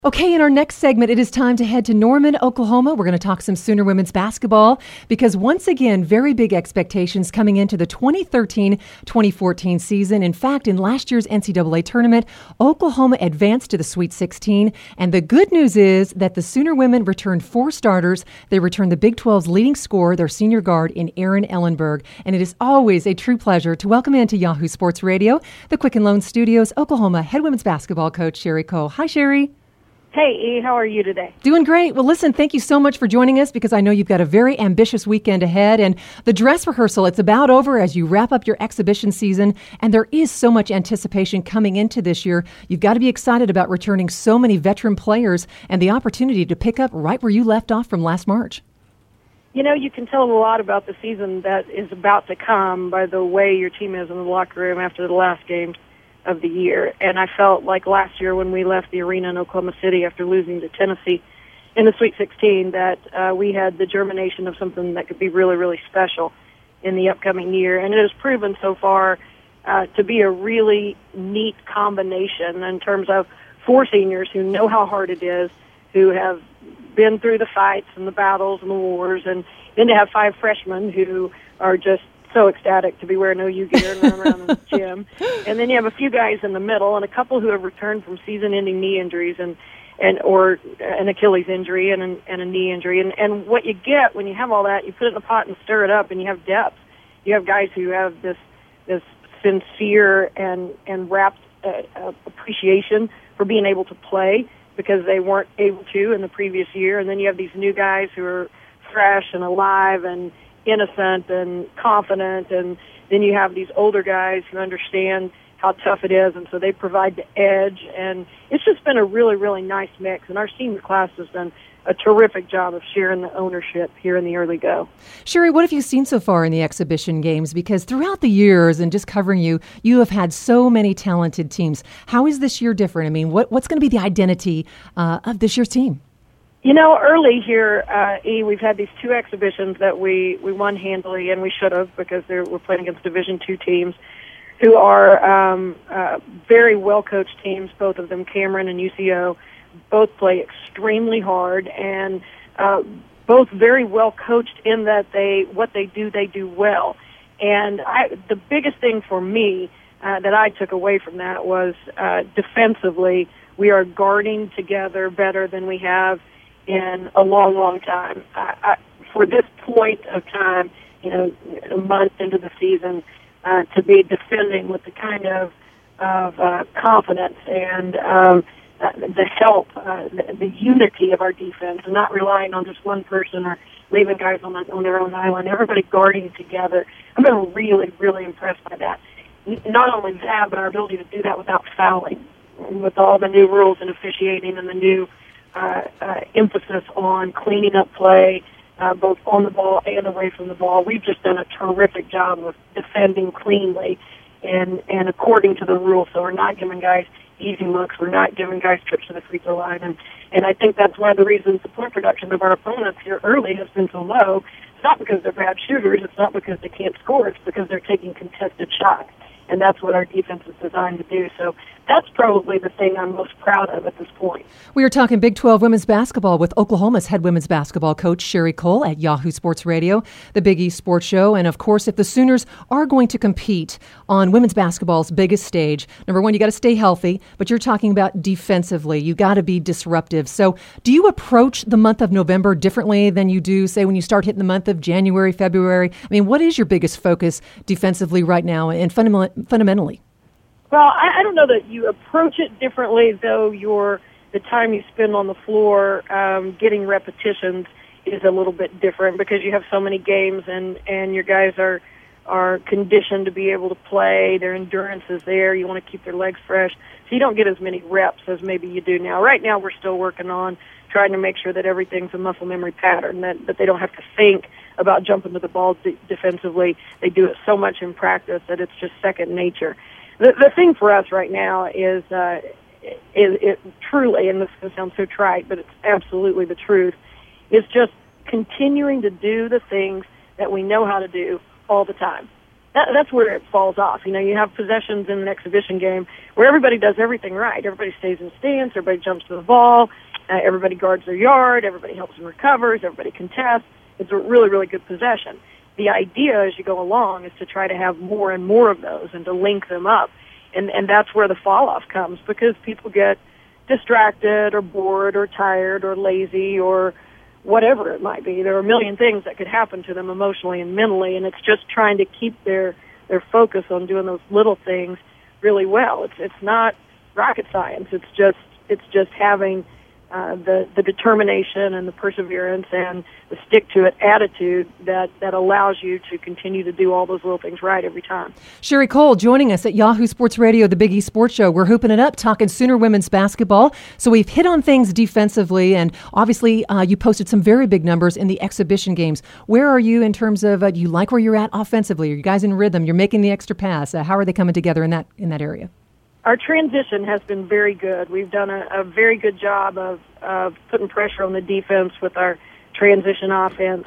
Okay, in our next segment, it is time to head to Norman, Oklahoma. We're going to talk some Sooner women's basketball because once again, very big expectations coming into the 2013-2014 season. In fact, in last year's NCAA tournament, Oklahoma advanced to the Sweet 16. And the good news is that the Sooner women returned 4 starters. They returned the Big 12's leading scorer, their senior guard in Aaron Ellenberg. And it is always a true pleasure to welcome into Yahoo Sports Radio, the Quicken Loan Studios, Oklahoma head women's basketball coach Sherri Coale. Hi, Sherri. Hey, E, how are you today? Doing great. Well, listen, thank you so much for joining us because I know you've got a very ambitious weekend ahead. And the dress rehearsal, it's about over as you wrap up your exhibition season. And there is so much anticipation coming into this year. You've got to be excited about returning so many veteran players and the opportunity to pick up right where you left off from last March. You know, you can tell a lot about the season that is about to come by the way your team is in the locker room after the last game of the year. And I felt like last year when we left the arena in Oklahoma City after losing to Tennessee in the Sweet 16 that we had the germination of something that could be really, really special in the upcoming year. And it has proven so far to be a really neat combination in terms of 4 seniors who know how hard it is, who have been through the fights and the battles and the wars, and then to have 5 freshmen who are just so ecstatic to be wearing OU gear and running around in the gym. And then you have a few guys in the middle and a couple who have returned from season-ending knee injuries or an Achilles injury and a knee injury. And what you get when you have all that, you put it in a pot and stir it up, and you have depth. You have guys who have this sincere and rapt appreciation for being able to play because they weren't able to in the previous year. And then you have these new guys who are fresh and alive and innocent and confident, and then you have these older guys who understand how tough it is, and so they provide the edge, and it's just been a really, really nice mix, and our senior class has done a terrific job of sharing the ownership here in the early go. Sherri, what have you seen so far in the exhibition games? Because throughout the years and just covering you, you have had so many talented teams. How is this year different? I mean, what's going to be the identity of this year's team? You know, early here, E, we've had these 2 exhibitions that we won handily, and we should have because we're playing against Division II teams who are very well-coached teams, both of them, Cameron and UCO. Both play extremely hard and both very well-coached in that what they do well. And the biggest thing for me that I took away from that was defensively, we are guarding together better than we have in a long, long time. For this point of time, you know, a month into the season, to be defending with the kind of confidence and the help, the unity of our defense, and not relying on just one person or leaving guys on their own island, everybody guarding together. I've been really, really impressed by that. Not only that, but our ability to do that without fouling, with all the new rules in officiating and the new emphasis on cleaning up play, both on the ball and away from the ball. We've just done a terrific job of defending cleanly and according to the rules. So we're not giving guys easy looks. We're not giving guys trips to the free throw line. And I think that's one of the reasons the point production of our opponents here early has been so low. It's not because they're bad shooters. It's not because they can't score. It's because they're taking contested shots. And that's what our defense is designed to do. So that's probably the thing I'm most proud of at this point. We are talking Big 12 women's basketball with Oklahoma's head women's basketball coach, Sherri Coale, at Yahoo Sports Radio, the Big East Sports Show. And, of course, if the Sooners are going to compete on women's basketball's biggest stage, number one, you got to stay healthy, but you're talking about defensively. You got to be disruptive. So do you approach the month of November differently than you do, say, when you start hitting the month of January, February? I mean, what is your biggest focus defensively right now and fundamentally? Well, I don't know that you approach it differently, though the time you spend on the floor getting repetitions is a little bit different because you have so many games and your guys are conditioned to be able to play. Their endurance is there. You want to keep their legs fresh. So you don't get as many reps as maybe you do now. Right now we're still working on trying to make sure that everything's a muscle memory pattern, that they don't have to think about jumping to the ball defensively. They do it so much in practice that it's just second nature. The thing for us right now is it truly, and this is going to sound so trite, but it's absolutely the truth, is just continuing to do the things that we know how to do all the time. that's where it falls off. You have possessions in an exhibition game where everybody does everything right. Everybody stays in stance, everybody jumps to the ball, everybody guards their yard, everybody helps and recovers, everybody contests. It's a really, really good possession. The idea as you go along is to try to have more and more of those and to link them up. And that's where the fall-off comes, because people get distracted or bored or tired or lazy or whatever it might be. There are a million things that could happen to them emotionally and mentally, and it's just trying to keep their focus on doing those little things really well. It's not rocket science. It's just having the determination and the perseverance and the stick-to-it attitude that allows you to continue to do all those little things right every time. Sherri Coale joining us at Yahoo Sports Radio, the Big East Sports Show. We're hooping it up, talking Sooner women's basketball. So we've hit on things defensively, and obviously you posted some very big numbers in the exhibition games. Where are you in terms of, do you like where you're at offensively? Are you guys in rhythm? You're making the extra pass. How are they coming together in that area? Our transition has been very good. We've done a very good job of putting pressure on the defense with our transition offense.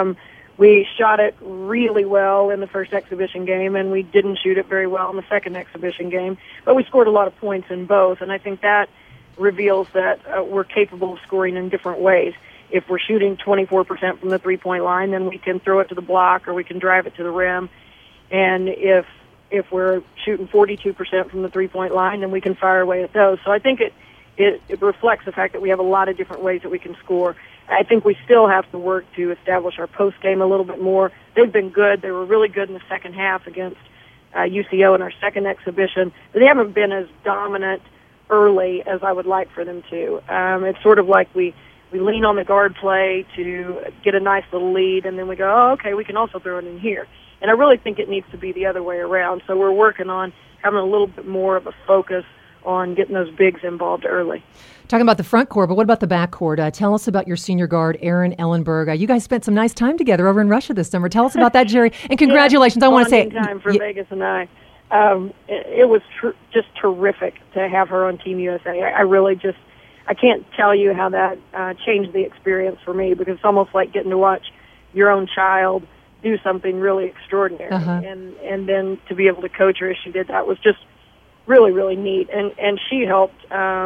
We shot it really well in the first exhibition game, and we didn't shoot it very well in the second exhibition game. But we scored a lot of points in both, and I think that reveals that we're capable of scoring in different ways. If we're shooting 24% from the three-point line, then we can throw it to the block or we can drive it to the rim. And if we're shooting 42% from the three-point line, then we can fire away at those. So I think it reflects the fact that we have a lot of different ways that we can score. I think we still have to work to establish our post game a little bit more. They've been good. They were really good in the second half against UCO in our second exhibition, but they haven't been as dominant early as I would like for them to. It's sort of like we lean on the guard play to get a nice little lead, and then we go, oh, okay, we can also throw it in here. And I really think it needs to be the other way around. So we're working on having a little bit more of a focus on getting those bigs involved early. Talking about the front court, but what about the back court? Tell us about your senior guard, Erin Ellenberg. You guys spent some nice time together over in Russia this summer. Tell us about that, Sherri. And congratulations. Yeah, I want to say time for Vegas and I. It was just terrific to have her on Team USA. I can't tell you how that changed the experience for me, because it's almost like getting to watch your own child do something really extraordinary. And then to be able to coach her as she did, that was just really, really neat. And she helped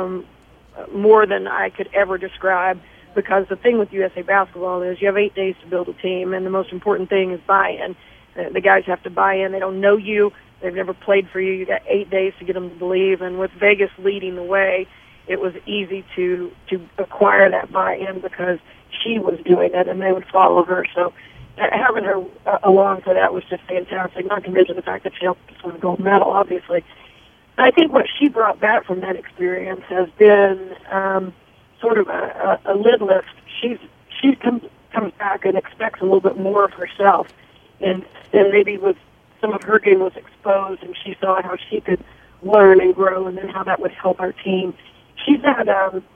more than I could ever describe, because the thing with USA Basketball is you have 8 days to build a team, and the most important thing is buy-in. The guys have to buy in. They don't know you. They've never played for you. You got 8 days to get them to believe. And with Vegas leading the way, it was easy to acquire that buy-in because she was doing it, and they would follow her. So having her along for that was just fantastic, not to mention the fact that she helped us win the gold medal, obviously. I think what she brought back from that experience has been sort of a lid lift. She comes back and expects a little bit more of herself, and maybe with some of her game was exposed, and she saw how she could learn and grow, and then how that would help our team. She's had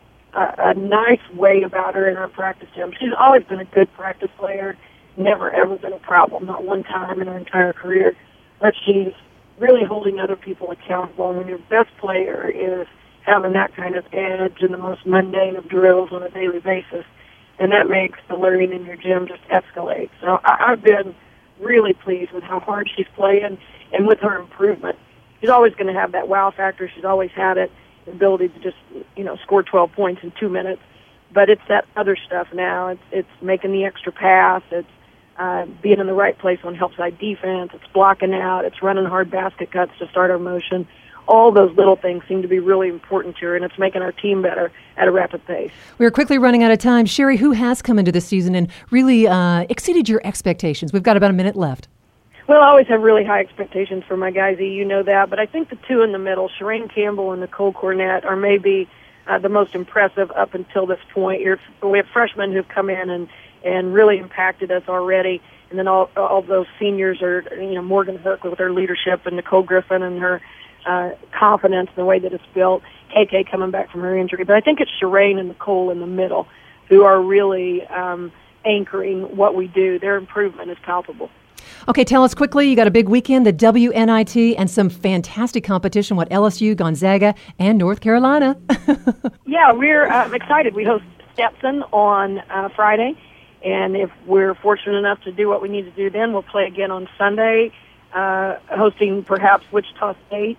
a nice way about her in our practice gym. She's always been a good practice player, never ever been a problem, not one time in her entire career, but she's really holding other people accountable. And your best player is having that kind of edge in the most mundane of drills on a daily basis, and that makes the learning in your gym just escalate. So I've been really pleased with how hard she's playing and with her improvement. She's always going to have that wow factor. She's always had it, the ability to just, score 12 points in 2 minutes. But it's that other stuff now. It's making the extra pass. It's being in the right place on help side defense. It's blocking out. It's running hard basket cuts to start our motion. All those little things seem to be really important to her, and it's making our team better at a rapid pace. We are quickly running out of time. Sherri, who has come into this season and really exceeded your expectations? We've got about a minute left. Well, I always have really high expectations for my guys, you know that, but I think the two in the middle, Sherraine Campbell and Nicole Cornett, are maybe the most impressive up until this point. We have freshmen who've come in and really impacted us already, and then all those seniors are, Morgan Hook with her leadership, and Nicole Griffin and her confidence in the way that it's built, KK coming back from her injury. But I think it's Sherraine and Nicole in the middle who are really anchoring what we do. Their improvement is palpable. Okay, tell us quickly, you got a big weekend, the WNIT, and some fantastic competition, LSU, Gonzaga, and North Carolina. Yeah, we're excited. We host Stetson on Friday, and if we're fortunate enough to do what we need to do then, we'll play again on Sunday. hosting perhaps Wichita State.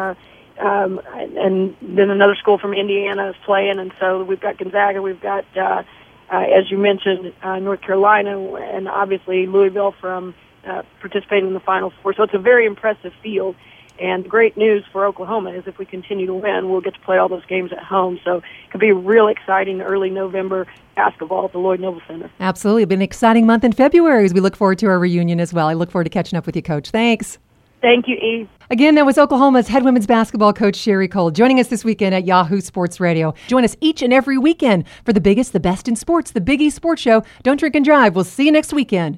And then another school from Indiana is playing, and so we've got Gonzaga, we've got, as you mentioned, North Carolina, and obviously Louisville from participating in the Final Four. So it's a very impressive field, and the great news for Oklahoma is if we continue to win, we'll get to play all those games at home. So it could be real exciting early November basketball at the Lloyd Noble Center. Absolutely. It's been an exciting month in February as we look forward to our reunion as well. I look forward to catching up with you, Coach. Thanks. Thank you, Eve. Again, that was Oklahoma's head women's basketball coach, Sherri Coale, joining us this weekend at Yahoo Sports Radio. Join us each and every weekend for the biggest, the best in sports, the Big East Sports Show. Don't drink and drive. We'll see you next weekend.